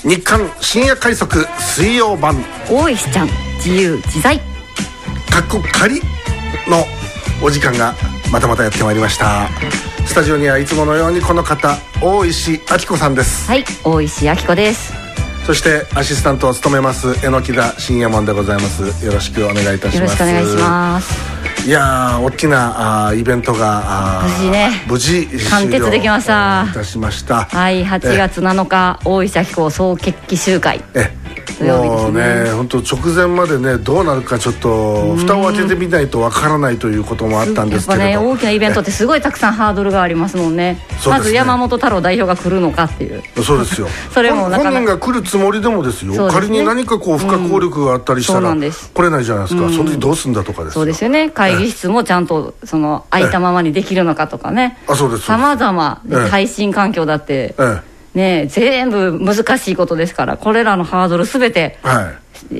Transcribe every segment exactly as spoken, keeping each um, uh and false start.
日刊深夜快速水曜版、 大石ちゃん自由自在かっこ仮のお時間がまたまたやってまいりました。スタジオにはいつものようにこの方、大石明子さんです。 はい、大石明子です。 そしてアシスタントを務めます榎田信也門でございます。よろしくお願いいたします。 よろしくお願いします。 いやー、大きなあイベントが無事ね、 無事完結できました。 いたしました。 はい、はちがつなのか大石明子総決起集会、 えもうね、本当直前までね、どうなるかちょっと蓋を開けてみないとわからないということもあったんですけれど、 やっぱね、大きなイベントってすごいたくさんハードルがありますもんね。まず山本太郎代表が来るのかっていう。 そうですよそれもなかなか本人が来るつもりでもですよ、 そうですね、 仮に何かこう不可抗力があったりしたら、うん、来れないじゃないですか、うん、その時どうすんだとかですよ。 そうですよね、会議室もちゃんとその空いたままにできるのかとかね、さまざま配信環境だって、ええね、全部難しいことですから、これらのハードルすべて、はい、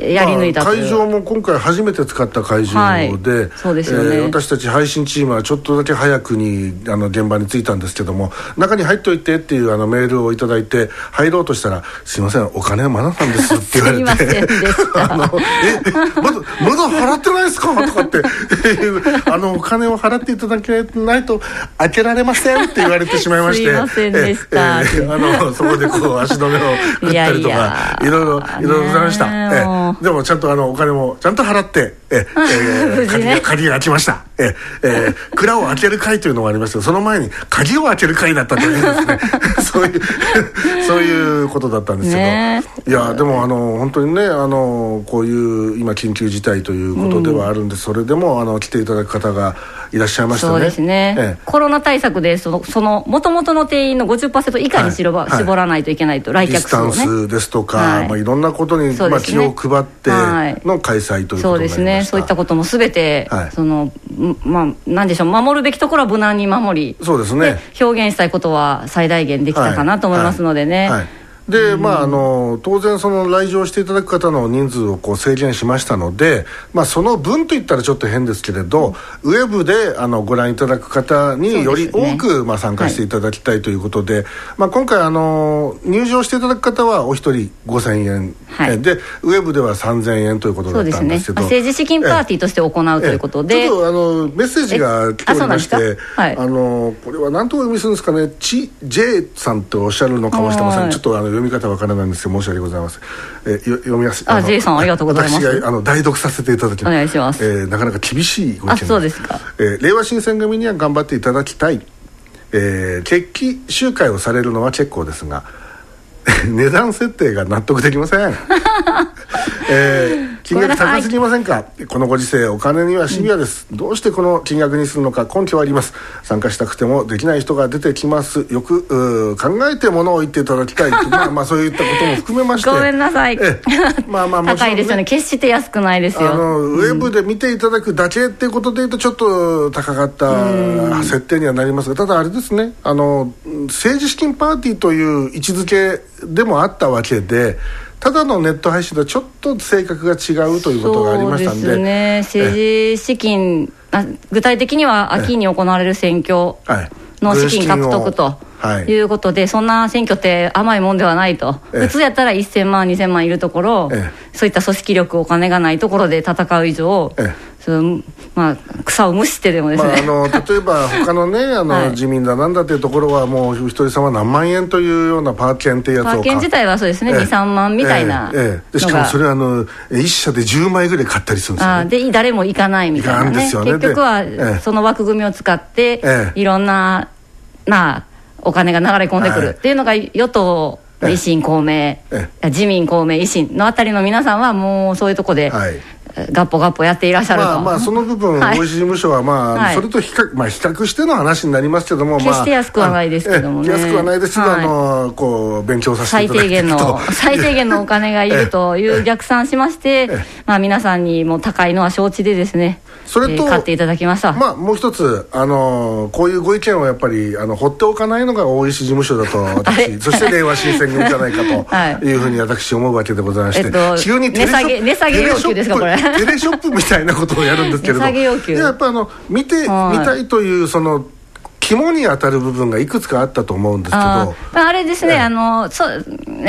やり抜いたという、 まあ、会場も今回初めて使った会場で、はい、 そうですよね、 えー、私たち配信チームはちょっとだけ早くにあの現場に着いたんですけども、中に入っといてっていうあのメールをいただいて入ろうとしたら、すいません、お金はまだなんですって言われてすいませんでしたあのえまだまだ払ってないですかとかってあのお金を払っていただけないと開けられませんって言われてしまいまして、 すいませんでした、 えーえー、あのそこでこう足止めを食ったりとかいやいやいろいろいろいろございました。えーでもちゃんとあのお金もちゃんと払ってえ、えー、鍵が鍵が開きました。え、えー、蔵を開ける会というのがありましたけど、その前に鍵を開ける会だったというですねそういうそういうことだったんですけど、ね、いやでもあの本当にね、あのこういう今緊急事態ということではあるんで、うん、それでもあの来ていただく方がいらっしゃいましたね。 そうですね、ええ、コロナ対策でそのその元々の定員の ごじゅっパーセント 以下にしろば、はい、絞らないといけないと、来客数をね、 ディスタンスですとか、はい、まあ、いろんなことに、ね、まあ、気を配っての開催ということになりました。 そうですね、そういったことも全て、はい、そのまあ、なんでしょう、守るべきところは無難に守り、 そうですね、 で表現したいことは最大限できたかなと思いますのでね、はいはいはい、 でまあ、あの当然その来場していただく方の人数をこう制限しましたので、まあ、その分といったらちょっと変ですけれど、うん、ウェブであのご覧いただく方により多く、ね、まあ、参加していただきたいということで、はい、まあ、今回あの入場していただく方はお一人ごせんえん、はい、でウェブではさんぜんえんということだったんですけど、 そうですね、まあ、政治資金パーティーとして行うということで、 ちょっとあのメッセージが来ておりまして、はい、あのこれは何とお読みするんですかね、ち J さんとおっしゃるのかもしれません、はい、ちょっとあの読み方わからないんですけど申し訳ございません。えー、読みやすい。 あ、J さんありがとうございます。 私があの代読させていただきます。 お願いします。 えー、なかなか厳しいご意見。 あ、そうですか。 えー、令和新選組には頑張っていただきたい。えー、決起集会をされるのは結構ですが値段設定が納得できません、えー、金額高すぎませんか。このご時世お金にはシビアです、うん、どうしてこの金額にするのか根拠はあります。参加したくてもできない人が出てきます。よく考えて物を言っていただきたいまあまあそういったことも含めましてごめんなさい、 えまあまあもちろん、ね、 高いですよね。決して安くないですよ。 あの、うん、ウェブで見ていただくだけっていうことでいうとちょっと高かった設定にはなりますが、ただあれですね、あの政治資金パーティーという位置づけでもあったわけで、ただのネット配信とはちょっと性格が違うということがありましたんで、 そうですね、政治資金、あ、具体的には秋に行われる選挙の資金獲得ということで、そんな選挙って甘いもんではないと、普通やったらせんまんにせんまんいるところ、そういった組織力お金がないところで戦う以上、そのまあ、草を蒸してでもですね、 まあ、あの例えば他のねあの、はい、自民だなんだというところはもう一人様何万円というようなパー券っていうやつをパー券自体はそうですね、にさんまんみたいな、 ええええ、でしかもそれはあの一社でじゅうまいぐらい買ったりするんですよ、ね、 あで誰も行かないみたいな、ね、結局は、ええ、その枠組みを使って、ええ、いろんな、まあ、お金が流れ込んでくるっていうのが与党、維新公明、ええ、自民公明維新のあたりの皆さんはもうそういうとこで、はい、ガッポガッポやっていらっしゃると。 まあまあその部分、はい、大石事務所はまあ、はい、それと比較、まあ、比較しての話になりますけども、 決して安くはないですけどもね、 安くはないですけど、はい、あのこう勉強させていただきたいと、最低限の最低限のお金がいるという逆算しましてまあ皆さんにも高いのは承知でですね、それと、えー、買っていただきました。 まあもう一つあのこういうご意見をやっぱりあの放っておかないのが大石事務所だと私そして令和新選組じゃないかというふうに私思うわけでございまして、えっと、急にテレショップ、 値下げ要求ですかこれテレショップみたいなことをやるんですけれど値下げ要求、 やっぱあの見てみたいというその肝に当たる部分がいくつかあったと思うんですけど、 あ, あれですね、ええ、あのそね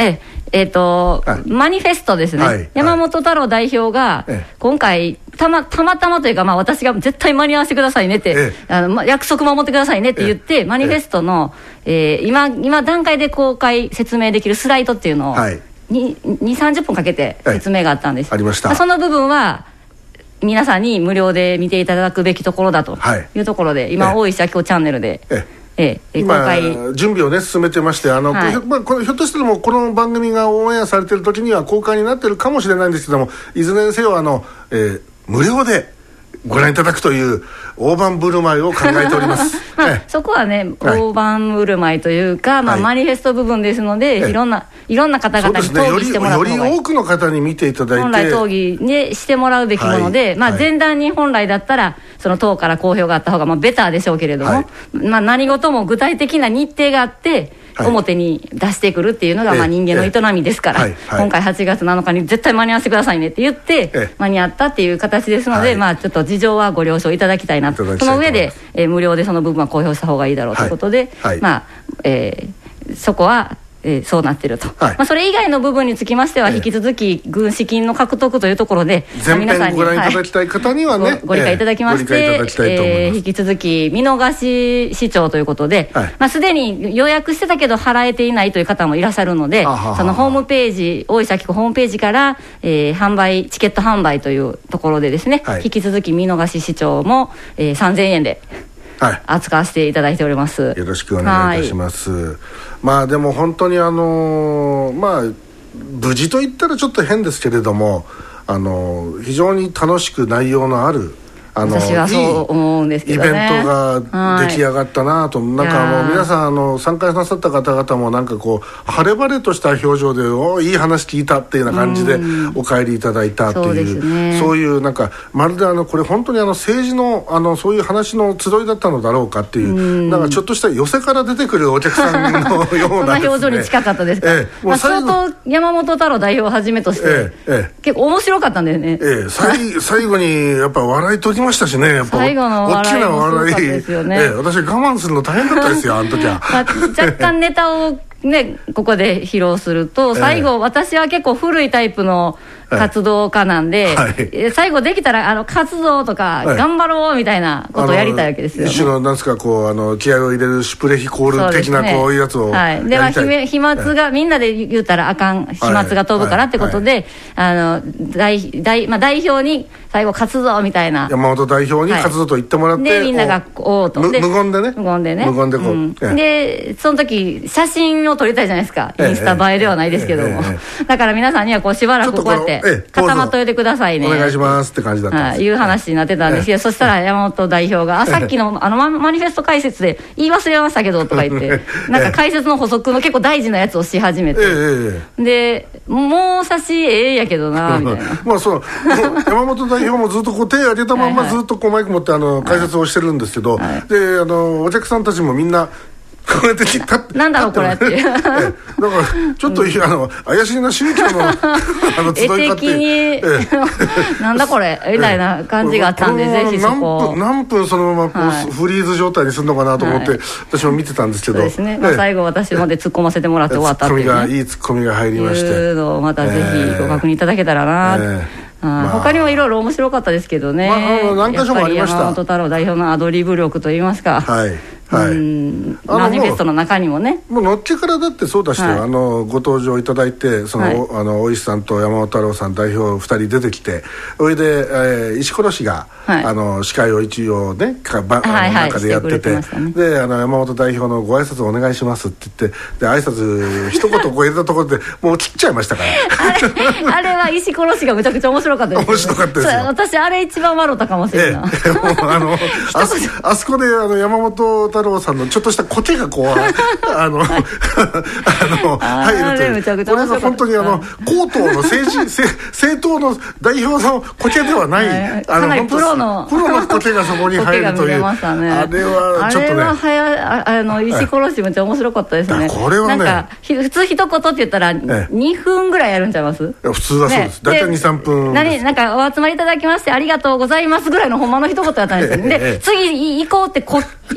えーとはい、 マニフェストですね、はい、山本太郎代表が、はい、今回たま、たまたまというか、まあ、私が絶対間に合わせてくださいねって、ええ、あのまあ、約束守ってくださいねって言って、え、マニフェストの、えー、今, 今段階で公開説明できるスライドっていうのを、はい、にじゅう、さんじゅっぷんかけて説明があったんです、 ありました。 まあ、その部分は皆さんに無料で見ていただくべきところだというところで、はい、今、大石明夫チャンネルで、ええええ、 今準備をね進めてまして、あの、はい、まあ、このひょっとしてもこの番組がオンエアされてる時には公開になってるかもしれないんですけども、いずれにせよあの、えー、無料でご覧いただくという大盤振る舞いを考えております、 まあ、そこはね、はい、大盤振る舞いというか、まあ、はい、マニフェスト部分ですので、いろんないろんな方々に討議してもらう方がいい、 より多くの方に見ていただいて本来討議にしてもらうべきもので、はい、まあ、前段に本来だったらその党から公表があった方がまあベターでしょうけれども、はい、まあ、何事も具体的な日程があって表に出してくるっていうのがまあ人間の営みですから、今回はちがつなのかに絶対間に合わせてくださいねって言って間に合ったっていう形ですので、まあちょっと事情はご了承いただきたいなと、その上でえ無料でその部分は公表した方がいいだろうということで、まあえそこはえー、そうなってると、はい、まあ、それ以外の部分につきましては引き続き軍資金の獲得というところで、 えー、皆さんにご覧いただきたい方にはね、はい、 ご, ご理解いただきまして、えーえー、引き続き見逃し視聴ということで、はい、まあ、すでに予約してたけど払えていないという方もいらっしゃるので、そのホームページ、大石明子ホームページから、えー、販売チケット販売というところでですね、はい、引き続き見逃し視聴も、えー、さんぜんえんで扱わせていただいております、 よろしくお願いいたします、はい、まあでも本当にあのー、まあ無事と言ったらちょっと変ですけれども、あのー、非常に楽しく内容のあるあの私はそう思うんですけどね、 イベントが出来上がったなと、はい、なんかあの皆さんあの参加なさった方々もなんかこう晴れ晴れとした表情でおいい話聞いたっていうような感じでお帰りいただいたっていう、そうですね、そういうなんかまるであのこれ本当にあの政治のあのそういう話の集いだったのだろうかっていう、うなんかちょっとした寄せから出てくるお客さんのようなですねそんな表情に近かったですか、ええ、まあ、相当山本太郎代表をはじめとして、ええ、結構面白かったんだよね、 ええ、最, 最後にやっぱ笑い取りましたしね、やっぱ最後の笑いもすごかったですよね、 ええ、私我慢するの大変だったですよあの時は、まあ、 若干ネタをねここで披露すると最後、ええ、私は結構古いタイプの活動家なんで、はい、最後できたらあの活動とか頑張ろうみたいなことをやりたいわけですよ、ね、 一種のなんですかこうあの気合を入れるシュプレヒコール的なこういうやつをやりたい、 はい、で、まあ、飛沫が、はい、みんなで言うたらあかん飛沫が飛ぶからってことで、はいはい、あの 代, 代, まあ、代表に最後活動みたいな山本代表に活動と言ってもらって、 はい、でみんながおおと無言でね無言でね無言でこう、うんええ、でその時写真を撮りたいじゃないですか、インスタ映えではないですけども、ええええ、だから皆さんにはこうしばらくこうやって固まっといてくださいね、 お願いしますって感じだったんです、 はい、いう話になってたんですけど、ええ、そしたら山本代表が、あさっきのあのマニフェスト解説で言い忘れましたけどとか言ってなんか解説の補足の結構大事なやつをし始めて、ええ、でもう差しええやけどなみたいなまあそう山本代表もずっとこう手を挙げたまんまずっとこうマイク持ってあの解説をしてるんですけど、はいはい、であのお客さんたちもみんなこうやって立ってなんだろうこれっていう、ええ、だからちょっと、うん、あの怪しいな宗教のあの集いかって、 ええ、なんだこれみたいな感じがあったんで、ええ、ぜひそこ何分、何分そのままこう、はい、フリーズ状態にするのかなと思って、はい、私も見てたんですけど、 そうですね、まあ、最後私まで突っ込ませてもらって終わったっていう、ね、 ツッコミがいいツッコミが入りまして、 いうのをまたぜひご確認いただけたらな、ええまあ、他にもいろいろ面白かったですけどね、まあ、あの何か所もありました。やっぱり山本太郎代表のアドリブ力といいますか、 はいはい、 うんマニフェストの中にもね、 もうのっけからだってそうだして、はい、あのご登場いただいてその、はい、あの大石さんと山本太郎さん代表ふたり出てきて、それで、えー、石ころ氏が、はい、あの司会を一応ねかば、はいはい、中でやってて、ね、であの山本代表のご挨拶お願いしますって言ってで挨拶一言こう入れたところでもう切っちゃいましたからあ, れあれは石ころ氏がめちゃくちゃ面白かったです、ね、 面白かったですよ。 私あれ一番笑ったかもしれない、 ええ、もうあの あ, そあそこであの山本太郎さんのちょっとしたコテがこうあのあの入るという、これが本当にあの高等の政治政党の代表のコテではない、はい、あのかなりプロのプロのコテがそこに入るという、ね、あれはちょっとね、あれははやあの石ころしめっちゃ面白かったですね。 これはね、 なんか普通一言って言ったらにふんぐらいやるんちゃいます？いや普通はそうです、ね、大体 にさんぷん何なんかお集まりいただきましてありがとうございますぐらいのほんまの一言だったんですよ、ね、で次行こうってこ息吸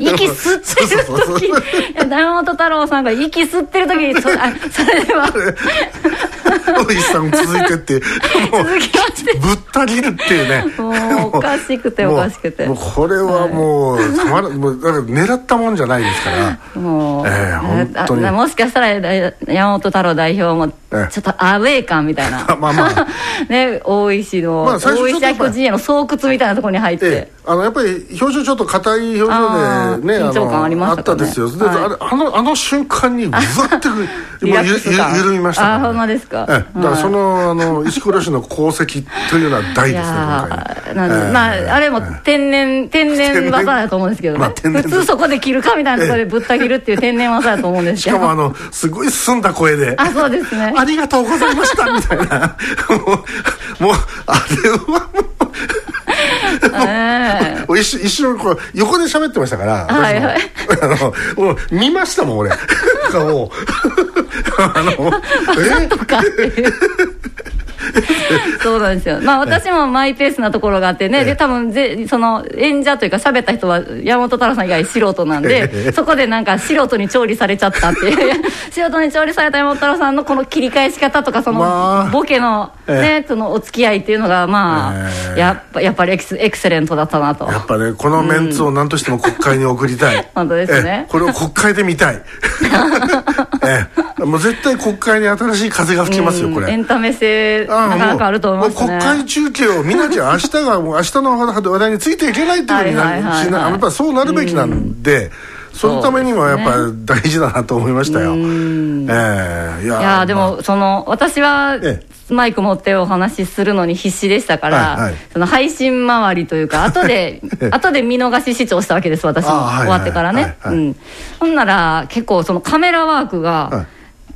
吸ってる時山本太郎さんが息吸ってる時に そ, あそれではおじさん続いてってもう続きましてぶった切るっていうねもうおかしくておかしくてもうこれはもう、はい、たまらもうだから狙ったもんじゃないですからもう、 えー、本当にもしかしたら山本太郎代表もちょっとアウェー感みたいなまあまあね大石の、まあ、大石明子陣営の巣窟みたいなところに入って、えー、 あのやっぱり表情ちょっと硬い表情でね緊張感ありましたかね。 あったですよ。で、はい、あれあのあの瞬間にうわってゆゆ緩みましたから、ね。 あ、ほんまですか。 えだからそのあの石黒氏の功績というのは大ですね今回。 なんで、えー、まああれも天然天然技だと思うんですけどね。まあ、普通そこで切るかみたいなところでぶった切るっていう天然技だと思うんですけど。 しかもあのすごい澄んだ声で。 あ、そうですね。 ありがとうございましたみたいな。もうもうあれはもう。えー、一, 一瞬こう横で喋ってましたから、はいはい、あのもう見ましたもん俺顔をあのえとかそうなんですよ。まあ私もマイペースなところがあってね、で多分ぜその演者というか喋った人は山本太郎さん以外素人なんで、そこでなんか素人に調理されちゃったっていう素人に調理された山本太郎さんのこの切り返し方とかそのボケのねそのお付き合いっていうのがまあやっぱやっぱりエクスエクセレントだったなと。 やっぱねこのメンツを何としても国会に送りたい、うん、 本当ですね。 これを国会で見たいえもう絶対国会に新しい風が吹きますよこれ。 エンタメ性なかなかあると思いますね。 国会中継を見なきゃ明日がもう明日の話題についていけないっていうふうになるし、やっぱそうなるべきなんで、うん、そのためにもやっぱり大事だなと思いましたよ。えー、いや、いやでもその私はマイク持ってお話しするのに必死でしたから、はいはい、その配信周りというか後で後で見逃し視聴したわけです私も終わってからね。ほんなら結構そのカメラワークが、はい、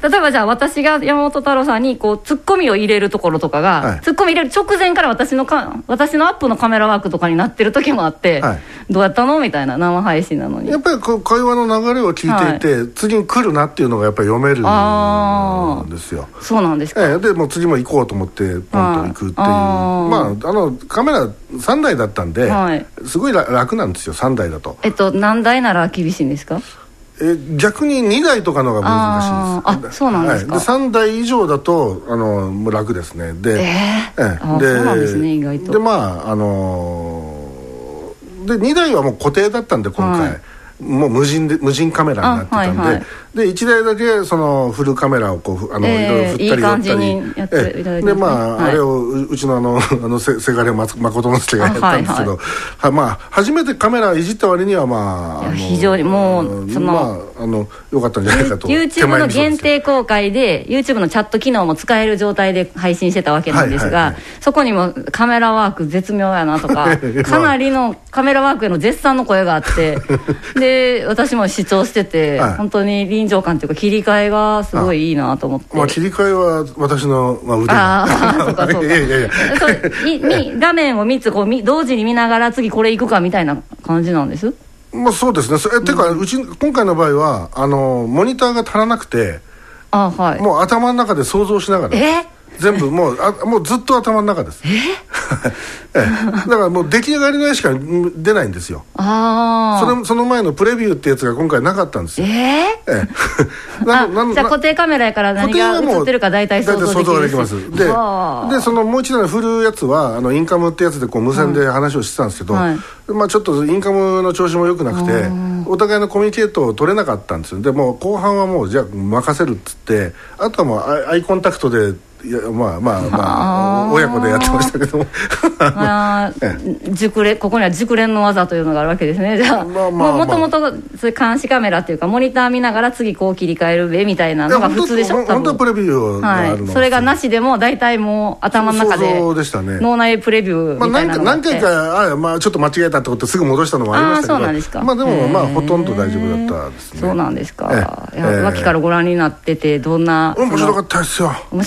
例えばじゃあ私が山本太郎さんにこうツッコミを入れるところとかが、はい、ツッコミ入れる直前から私のか私のアップのカメラワークとかになってる時もあって、はい、どうやったのみたいな生配信なのにやっぱりこう会話の流れを聞いていて、はい、次に来るなっていうのがやっぱり読めるんですよ。 そうなんですか。 ええ、でもう次も行こうと思ってポンと行くっていう、あまああのカメラさんだいだったんで、はい、すごい楽なんですよさんだいだと。 えっと何台なら厳しいんですか。 え逆ににだいとかのが難しいです。 ああそうなんですか。 はい、でさんだい以上だとあのもう楽ですね。で、 えー、ええ、でそうなんですね意外と。 でまああのー、でにだいはもう固定だったんで今回、はい、もう無人で無人カメラになってたんで、はいはい、でいちだいだけそのフルカメラをこうあの、えー、いろいろ振ったり寄ったり、いい感じにやっていただいて、えー、でまあ、はい、あれを う, うちのあのあのせせがれ誠之助がやったんですけど、はいはい、まあ初めてカメラいじった割にはまあ、あの非常にもうその、 まあ、あのよかったんじゃないかと。 YouTube の限定公開で YouTube のチャット機能も使える状態で配信してたわけなんですが、はいはいはい、そこにもカメラワーク絶妙やなとかかなりのカメラワークへの絶賛の声があってで私も視聴してて、はい、本当に臨場感というか切り替えがすごいいいなと思って。 まあ、切り替えは私の、まあ、腕ああそうかそうかいやいやいやそう画面をみっつこう同時に見ながら次これ行くかみたいな感じなんです。 まあそうですね。え、うん、てかうち今回の場合はあのモニターが足らなくて、あ、はい、もう頭の中で想像しながらえ全部もうあもうずっと頭の中です。ええだからもう出来上がりの絵しか出ないんですよ。あそれその前のプレビューってやつが今回なかったんですよ。えー、ええななじゃあ固定カメラやから何が映ってるか大体想像できるし。 できます。ででそのもう一台の振るやつはあのインカムってやつでこう無線で話をしてたんですけど、はい、まあちょっとインカムの調子も良くなくてお互いのコミュニケートを取れなかったんですよ。でもう後半はもうじゃあ任せるっつってあとはもうアイ、アイコンタクトでいやまあまあまあ親子でやってましたけどもまあ熟練ここには熟練の技というのがあるわけですね。じゃあもともと監視カメラっていうかモニター見ながら次こう切り替えるべみたいなのが普通でしょ。 本当はプレビューがあるの、 はい、それがなしでも大体もう頭の中で脳内プレビューみたいなのがあって、 まあ、何回かあ、まあ、ちょっと間違えたってことですぐ戻したのもありましたけど、あ、そうなんですか。まあでもまあほとんど大丈夫だったですね。 そうなんですか。いや脇からご覧になっててどんな。 面白かったですよ。 面白かったですか。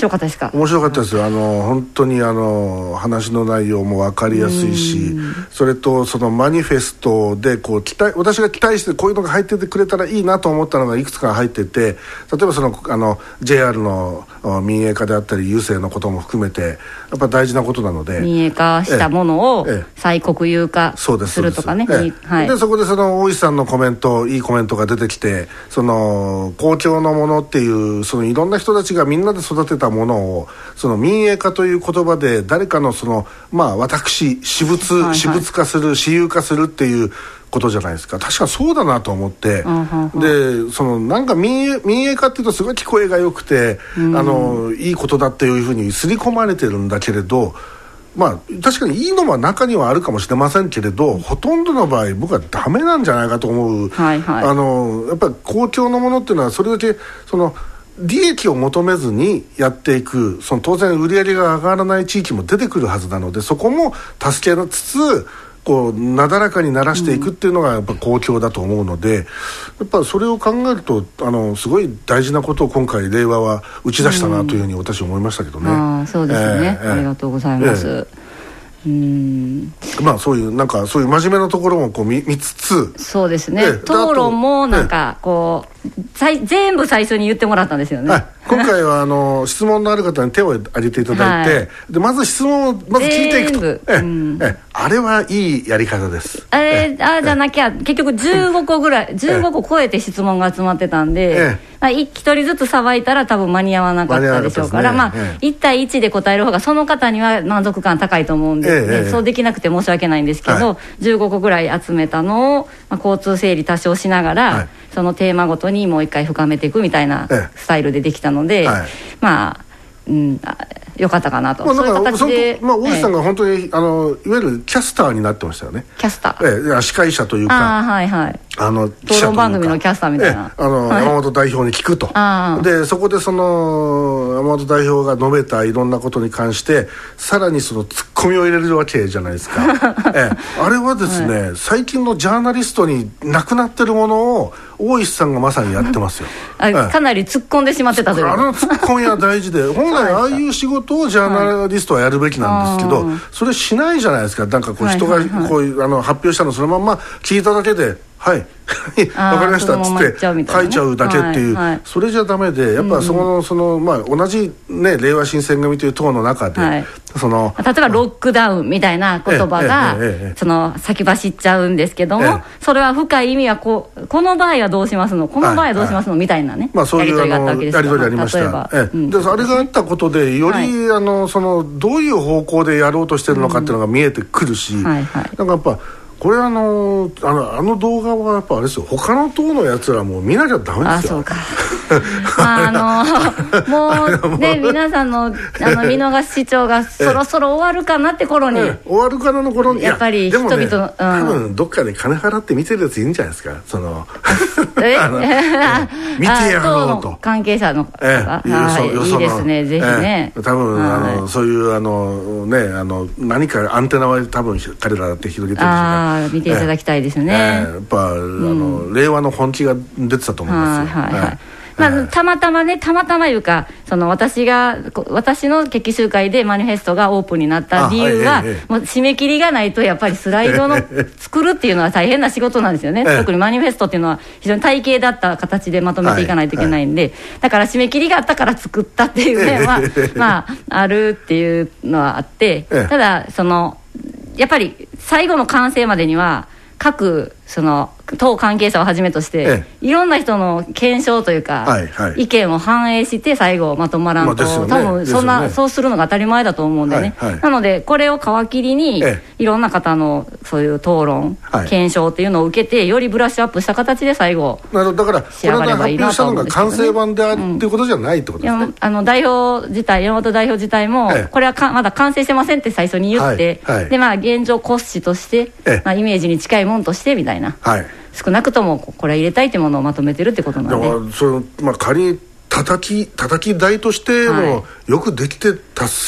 か？ 面白かったですよ。あの本当にあの話の内容も分かりやすいし、それとそのマニフェストでこう期待、私が期待してこういうのが入っててくれたらいいなと思ったのがいくつか入ってて、例えばそのあの ジェイアール の民営化であったり郵政のことも含めてやっぱ大事なことなので、 民営化したものを再国有化するとかね。 で、はい、でそこでその大石さんのコメント、いいコメントが出てきて、その公共のものっていうそのいろんな人たちがみんなで育てたものをその民営化という言葉で誰かのそのまあ私私物、はいはい、私物化する、私有化するっていうことじゃないですか。確かそうだなと思って、うんうんうん、でそのなんか民営、民営化っていうとすごい聞こえが良くて、うん、あのいいことだっていうふうに刷り込まれてるんだけれど、まあ確かにいいのは中にはあるかもしれませんけれど、ほとんどの場合僕はダメなんじゃないかと思う、はいはい、あのやっぱり公共のものっていうのはそれだけその利益を求めずにやっていく、その当然売り上げが上がらない地域も出てくるはずなので、そこも助けつつこうなだらかにならしていくっていうのがやっぱ公共だと思うので、やっぱそれを考えるとあのすごい大事なことを今回令和は打ち出したなというふうに私は思いましたけどね。 あそうですね、えー、ありがとうございます、えーうんまあそういうなんかそういう真面目なところもこう 見, 見つつ、 そうですね、討論もなんかこう全部最初に言ってもらったんですよね、 はい、今回はあの質問のある方に手を挙げていただいて、はい、でまず質問をまず聞いていくと、ええ、うん、ええ、あれはいいやり方です。 あれ、ええ、あじゃなきゃ結局じゅうごこぐらいじゅうごこ超えて質問が集まってたんで、ええ、ひとりずつさばいたら多分間に合わなかったでしょうから、ね、まあ、ええ、いち対いちで答える方がその方には満足感高いと思うんで、ええ、そうできなくて申し訳ないんですけど、はい、じゅうごこぐらい集めたのを、まあ、交通整理多少しながら、はい、そのテーマごとにもう一回深めていくみたいなスタイルでできたので、はい、まあ、うん、あよかったかなと、まあ、そういう形で、 まあ、大石さんが本当に、ええ、あのいわゆるキャスターになってましたよね。 キャスター、 ええ、司会者というか、 あ、はいはい、 あの討論番組のキャスターみたいな、 ええ、あの、はい、山本代表に聞くと、でそこでその山本代表が述べたいろんなことに関してさらにそのツッコミを入れるわけじゃないですか、ええ、あれはですね、はい、最近のジャーナリストになくなってるものを大石さんがまさにやってますよあ、ええ、かなり突っ込んでしまってたという。 あの突っ込みは大事で本来ああいう仕事をジャーナリストはやるべきなんですけど、はい、それしないじゃないですか。なんかこう人がこういうあの発表したのそのまんま聞いただけではい分かりましたっつって書いちゃうだけっていう、はいはい、それじゃダメで、やっぱその、うん、そのまあ同じね令和新選組という党の中で、はい、その例えばロックダウンみたいな言葉が、ええええええ、その先走っちゃうんですけども、ええ、それは深い意味はこうこの場合はどうしますの、この場合はどうしますの、はい、みたいなね、 まあ、そういうやり取りがあったわけですよ。やり取りありました。例えば、ええ、うん、であれがあったことでより、はい、あのそのどういう方向でやろうとしてるのかっていうのが見えてくるし、うん、はいはい、なんかやっぱこれあのあのあの動画はやっぱあれですよ、他の党のやつらもう見なきゃダメですよ。あ、そうかまああのもうね皆さんのあの見逃し視聴がそろそろ終わるかなって頃に、 終わるかなの頃にやっぱり人々の、ね、うん、 多分どっかで金払って見てるやついるんじゃないですか、そのえ見てやろうと関係者の方が、ええ、はい、いいですね、ぜひね、 ええ、多分、はい、あのそういうあの、ね、あの何かアンテナは多分彼らだって広げてるんでしょうか。 あ、見ていただきたいですね、 えー、やっぱ、うん、あの令和の本気が出てたと思いますよ。はいはいはい、 まあ、たまたまねたまたまいうかその私が私の決起集会でマニフェストがオープンになった理由は、はい、もう締め切りがないとやっぱりスライドの作るっていうのは大変な仕事なんですよね特にマニフェストっていうのは非常に体系だった形でまとめていかないといけないんで、はいはい、だから締め切りがあったから作ったっていう面はまああるっていうのはあって、ただそのやっぱり最後の完成までには各その党関係者をはじめとして、ええ、いろんな人の検証というか、はいはい、意見を反映して最後まとまらんと、まあね、多分そんな、ね、そうするのが当たり前だと思うんでね、はいはい、なのでこれを皮切りに、ええ、いろんな方のそういう討論、はい、検証っていうのを受けてよりブラッシュアップした形で最後なるほど。だからこれが発表したのが完成版であるっていうことじゃないってことですね、うん、 あの代表自体山本代表自体も、ええ、これはかまだ完成してませんって最初に言って、はいはい、でまあ現状骨子として、ええ、まあ、イメージに近いもんとしてみたいな、はい、少なくともこれ入れたいというものをまとめてるってことなんで、だからその、まあ、仮に叩き叩き台としてもよくできてたっすよ、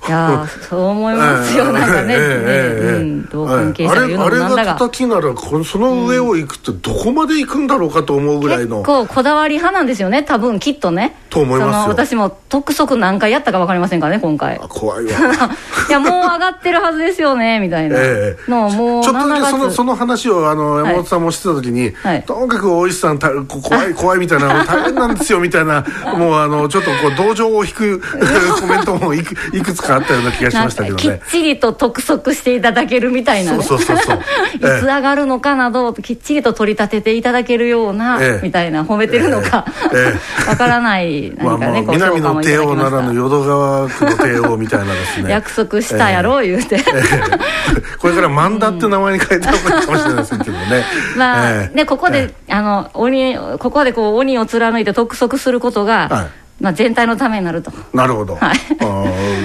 いやそう思いますよ、なんかね、同関係者が言うのもなんだが、 あれが叩きならその上を行くってどこまで行くんだろうかと思うぐらいの、 結構こだわり派なんですよね、多分きっとね。 と思いますよ。 その私も督促何回やったか分かりませんからね今回。 あ怖いわいやもう上がってるはずですよねみたいなのをもうちょっとだけそのその話をあの山本さんもしてた時に、はい、とにかく大石さんた怖い怖いみたいな大変なんですよみたいなもうあのちょっとこう同情を引くコメントもいくいくつかあったような気がしましたけどね。 きっちりと督促していただけるみたいな、ね、 そうそうそうそういつ上がるのかなどきっちりと取り立てていただけるような、ええ、みたいな褒めてるのかわ、ええ、からない何かね、 まあ、南の帝王ならぬ淀川区の帝王みたいなですね約束したやろう言うて、ええええ、これから万田って名前に変えた方がいいかもしれませんけどねまあ、 ええ、 でここで、ええ、あの鬼ここでこう鬼を貫いて督促することが、はい、まあ、全体のためになると。 なるほど、はい、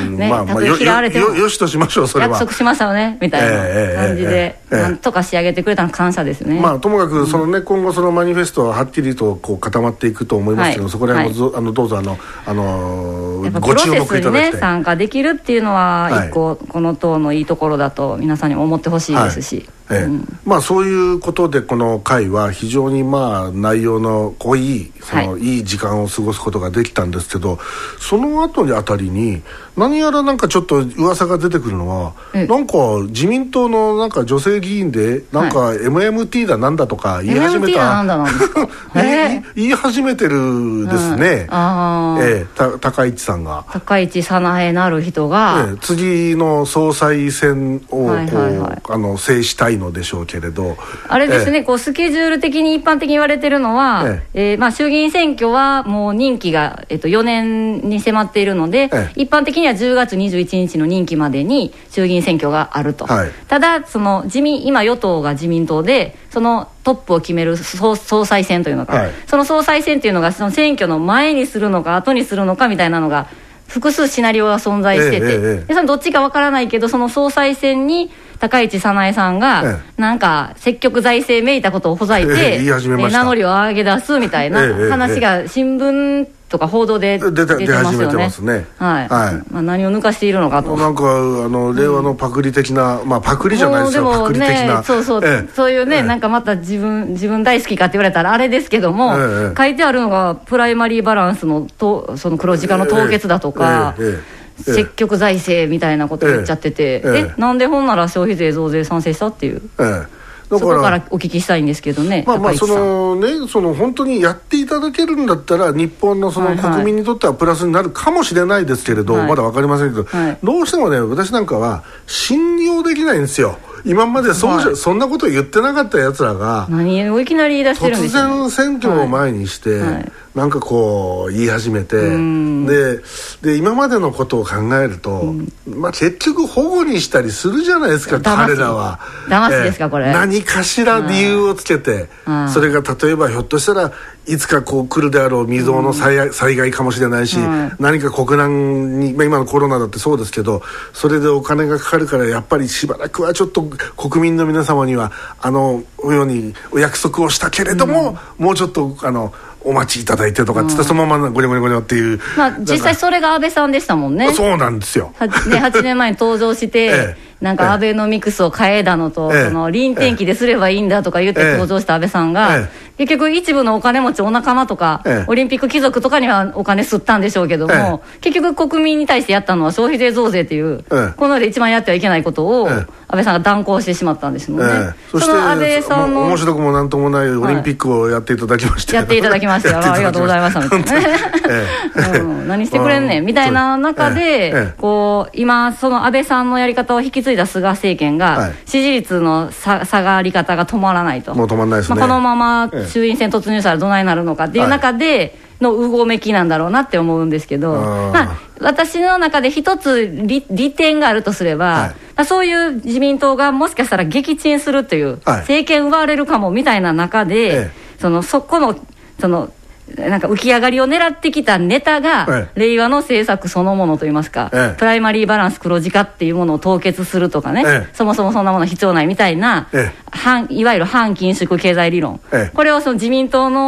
ね、まあまあ よ, よ, よ, よしとしましょう。それは約束しましたよねみたいな感じで、えーえーえー、なんとか仕上げてくれたの感謝ですね。 まあともかくその、ね、うん、今後そのマニフェストははっきりとこう固まっていくと思いますけど、はい、そこら辺も、はい、あのどうぞあの、あのー、ご注目いただきたい。プロセスに、ね、参加できるっていうのは一個、はい、この党のいいところだと皆さんにも思ってほしいですし、はい、ええ、うん、まあそういうことでこの会は非常にまあ内容の濃いそのいい時間を過ごすことができたんですけど、はい、その後にあたりに何やらなんかちょっと噂が出てくるのは、なんか自民党のなんか女性議員でなんか エムエムティー だなんだとか言い始めた、 はい、なんですか言, い言い始めてるですね、うん、あ、ええ、た高市さんが高市早苗なる人が、 ええ、次の総裁選をこう、はいはいはい、あの制したいのでしょうけれど、 あれですね、ええ、こうスケジュール的に一般的に言われてるのは、えええーまあ、衆議院選挙はもう任期が、えっと、よねんに迫っているので、ええ、一般的にはじゅうがつにじゅういちにちの任期までに衆議院選挙があると、はい、ただその自民今与党が自民党でそのトップを決める 総, 総裁選というのか、はい、その総裁選というのがその選挙の前にするのか後にするのかみたいなのが複数シナリオが存在してて、ええええ、でそのどっちかわからないけどその総裁選に高市早苗さんが、ええ、なんか積極財政めいたことをほざいて、ええ、言い始めました。名乗りを上げ出すみたいな話が新聞とか報道で出てますよね。はい、はい、まあ、何を抜かしているのかと。 なんかあの令和のパクリ的な、うん、まあパクリじゃないですよ、パクリ的な、 そうそう、ええ、そういうね、ええ、なんかまた自分自分大好きかって言われたらあれですけども、ええ、書いてあるのがプライマリーバランスのとその黒字化の凍結だとか、ええええ、積極財政みたいなこと言っちゃってて、えええ、なんでほんなら消費税増税賛成したっていう、ええ、そこからお聞きしたいんですけどね。 まあまあそのね、その本当にやっていただけるんだったら日本のその国民にとってはプラスになるかもしれないですけれど、はい、まだ分かりませんけど、はい、どうしてもね私なんかは信用できないんですよ。今までそうじゃ、はい、そんなこと言ってなかったやつらが何をいきなり言い出してるんですか、ね、 突然選挙を前にして、はいはい、なんかこう言い始めて、で, で今までのことを考えると、まあ、結局保護にしたりするじゃないですか彼らは。 騙しですかこれ、 えー、何かしら理由をつけて、それが例えばひょっとしたらいつかこう来るであろう未曾有の 災, 災害かもしれないし、何か国難に、まあ、今のコロナだってそうですけどそれでお金がかかるからやっぱりしばらくはちょっと国民の皆様にはあのようにお約束をしたけれども、うん、もうちょっとあのお待ちいただいてとかっつって、うん、そのままゴニョゴニョゴニョっていう、 まあ、実際それが安倍さんでしたもんね。 そうなんですよ。 は、ね、はちねんまえに登場して、ええ、なんかアベノミクスを変えだのと、ええ、その臨転機ですればいいんだとか言って登場した安倍さんが、ええ、結局一部のお金持ちお仲間とか、ええ、オリンピック貴族とかにはお金吸ったんでしょうけども、ええ、結局国民に対してやったのは消費税増税っていう、ええ、この世で一番やってはいけないことを、ええ、安倍さんが断行してしまったんですもんね、ええ、 そしてその安倍さんの面白くもなんともないオリンピックをやっていただきまして、 はい、やっていただきましてありがとうございましたみたいな、ええうん、何してくれんねんみたいな中で、ええ、こう今その安倍さんのやり方を引き継いだ菅政権が、はい、支持率の下がり方が止まらないと。 もう止まらないですね、 まあ、このまま衆院選突入したらどないなるのかっていう中でのうごめきなんだろうなって思うんですけど、はい、まあ、私の中で一つ 利, 利点があるとすれば、はい、まあ、そういう自民党がもしかしたら撃沈するという、はい、政権奪われるかもみたいな中で、ええ、そのそこのそのなんか浮き上がりを狙ってきたネタが、ええ、令和の政策そのものといいますか、ええ、プライマリーバランス黒字化っていうものを凍結するとかね、ええ、そもそもそんなもの必要ないみたいな、ええ、いわゆる反緊縮経済理論、ええ、これをその自民党の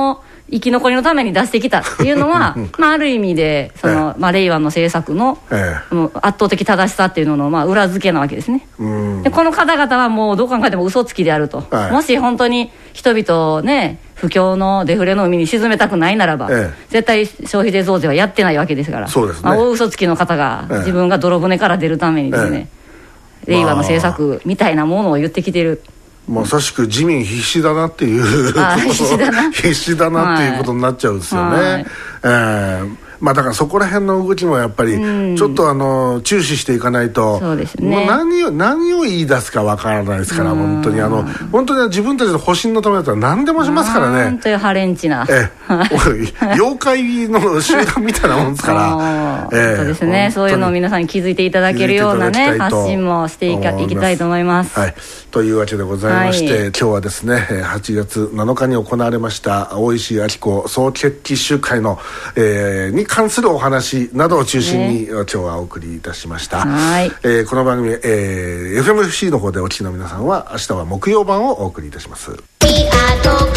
生き残りのために出してきたっていうのはまあある意味でその、ええまあ、令和の政策の、ええ、圧倒的正しさっていうののまあ裏付けなわけですね。うんでこの方々はもうどう考えても嘘つきであると、はい、もし本当に人々をね不況のデフレの海に沈めたくないならば、ええ、絶対消費税増税はやってないわけですから。 そうですね、 まあ、大嘘つきの方が自分が泥船から出るためにですね、ええ、令和の政策みたいなものを言ってきてる。 まさしく自民必死だなっていう必死だな必死だなっていうことになっちゃうんですよね、はい、えーまあ、だからそこら辺の動きもやっぱりちょっとあの注視していかないと、 そうですね、 もう何を何を言い出すかわからないですから、本当にあの本当に自分たちの保身のためだったら何でもしますからね。 本当にハレンチな、 ええ、妖怪の集団みたいなもんですからええ、そうですね、そういうのを皆さんに気づいていただけるようなね発信もしていかいきたいと思います、 はい、というわけでございまして、はい、今日はですねはちがつなのかに行われました大石晃子総決起集会の、えー、に関するお話などを中心に、ね、今日はお送りいたしました。はい、えー、この番組、えー、エフエムエフシー の方でお聞きの皆さんは明日は木曜版をお送りいたします。